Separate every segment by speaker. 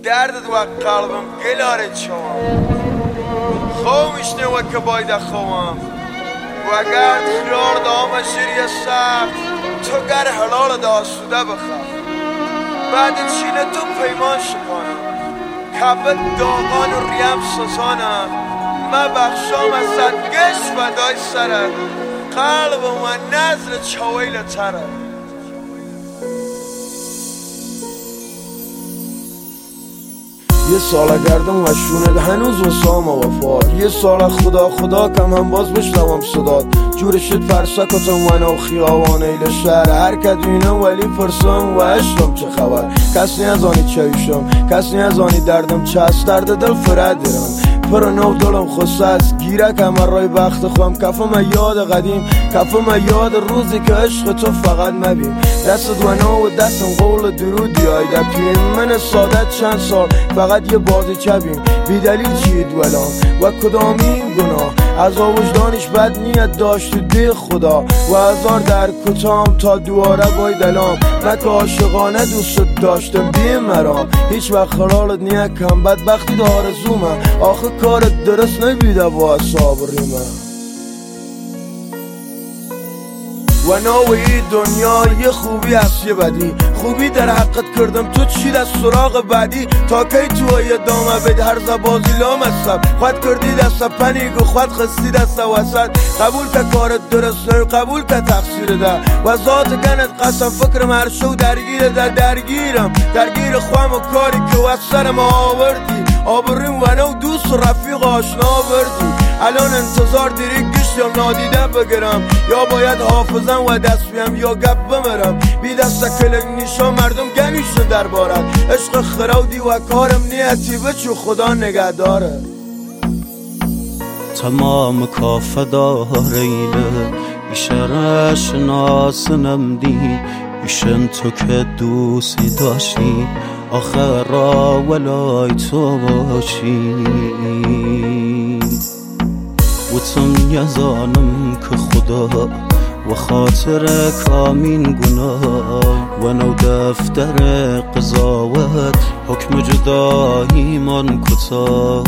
Speaker 1: دردت و قلبم گلاره چوام خومشنه و که باید خوام و اگر خیار دام شیری سخت تو گر حلال داسوده بخواه بعد چینه تو پیمان شکنم کبت داغان و ریم سزانم ما بخشام از صدگش و دای سره قلب و نظر چویل تره
Speaker 2: یه سال گردم و شونه هنوز وسام و وفاد یه سال خدا کم هم باز بشنوم صداد جور شد فرسکتم و نو خیابان ایل شهر هر کدوینه ولی پرسم و اشتم چه خبر کسی از آنی چایشم کسی از آنی دردم چست درد دل فرد دیرم پر نو دلم خصه است گیرک همه رای بخت خوام کفم یاد قدیم کفم یاد روزی که عشق تو فقط مبین دستت و نو و دستم قول درودی آیده پیم من ساده چند سال فقط یه بازی چبیم بی دلیل چید ولام و کدامین گناه از وجدانش بد نیت داشت دی خدا و هزار در کتام تا دواره بای دلام نک عاشقانه دوست داشتم بی مرام هیچ وقت خلالت نیت کم بدبختی داره زومه آخه کارت درست نبیده با اصاب ریمه و نوعی دنیا یه خوبی هست یه بدی خوبی در حقت کردم تو چی دست سراغ بعدی تا کی تو یه دامه بید هر زبازی لام هستم خود کردی دست پنیگو خود خستی دست وسط قبول که کارت درست نوی قبول که تقصیر ده و ذات گنت قسم فکرم هر شو درگیر ده درگیر خوام و کاری که و سرم آوردی آبریم و نو دوست و رفیق آشنا آوردی الان انتظار دیری گشتم نادیده بگیرم یا باید حافظم و دست بیم یا گپ بمرم بی دست کلک نیشا مردم گمیشن در بارد عشق خراودی و کارم نیتی بچو خدا نگه داره
Speaker 3: تمام کافه داریله ایشه شناسنم دی ایشن تو که دوستی داشتی آخر را ولای تو باشی و تم یزانم که خدا و خاطر کامین گناه و نو دفتر قضاوت حکم جدایی من کتا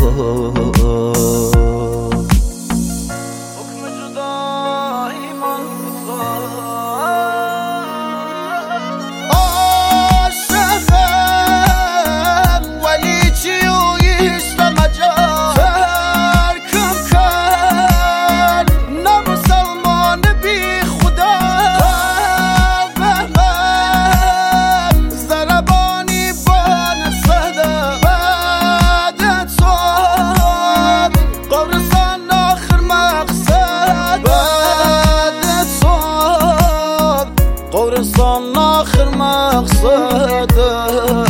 Speaker 3: قرصان آخر مقصده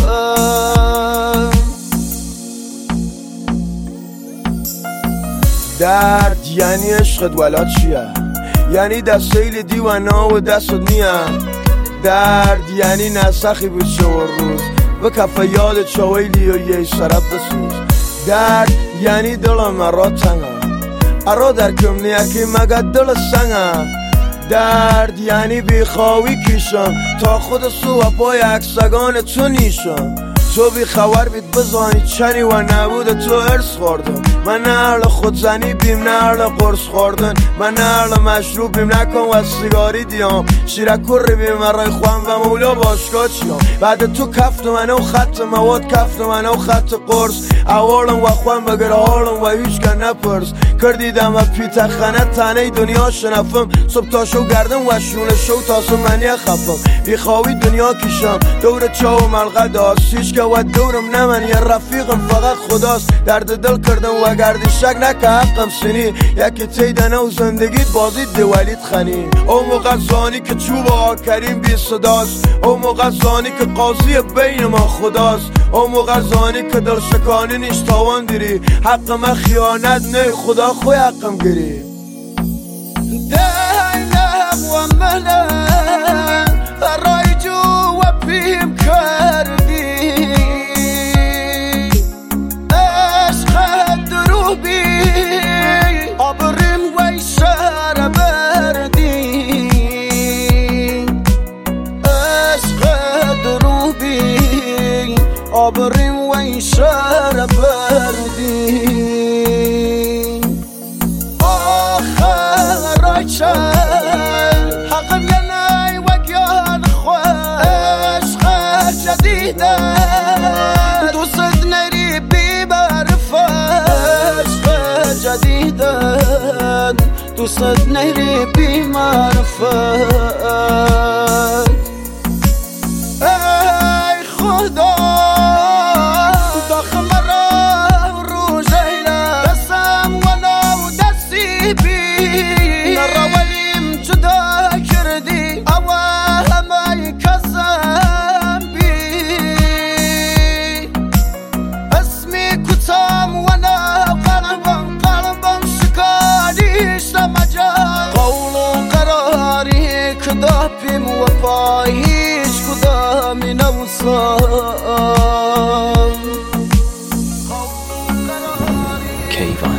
Speaker 2: درد یعنی عشقت ولا چیه یعنی دستیل دیوانا و دستت نیه درد یعنی نسخی بشه و روز و کفه یاد چویلی و یه سرب بسوز درد یعنی دلم ارا تنگه ارا در کم نیکی مگه دل سنگه درد یعنی بیخواهی کشم تا خود سو و پای اکسگان تو نیشم تو بی خبر بید بزانی چنی و نبود تو ارس خوردم من نه اهل خودزنی بیم نه اهل قرص خوردن من نه اهل مشروب بیم نکن و سیگاری دیام شیرکر بیم مرای خوام و مولا باشگاه چیام بعد تو کفت منو خط مواد کفت منو خط قرص اولم و خوام بگر حالم و هیچ کن نپرس کردیدم و پیت خانه تنه دنیا شنفم صبح تا شو گردم و شونه شو تاسو منی خفم بیخواهی دنیا کشم دور چاو ملغه داست هیچ که و دورم نمن یه رفیقم فقط خداست درد دل کردم و گردی شک نکه حقم سنی یکی تیدنه و زندگیت بازید دولیت خنی او موقع زانی که چوب ها کریم بی صداست او موقع زانی که قاضی بین ما خداست او موقع زانی که دل شکانی نیش تاوان دیری حق من خیانت نه خدا خوی حقم گیری
Speaker 3: دینم و منم رایجو و پیم کردی عشق درو بی آبریم و شهر بردی عشق درو بی آبریم و شهر بردی آخر چل حقم ینای وگیان خوش جدیده دوست نری بی معرفت جدیدن دوست نری بی معرفت ای خدا داخل مرا رو جهیله دستم ولو دستی بی نراولیم جدا کردی اوه همه کسم بی اسمی کتام ونا قلبم شکاریش مجال قول قراری کدا بیم و پاییش کدا می نوسان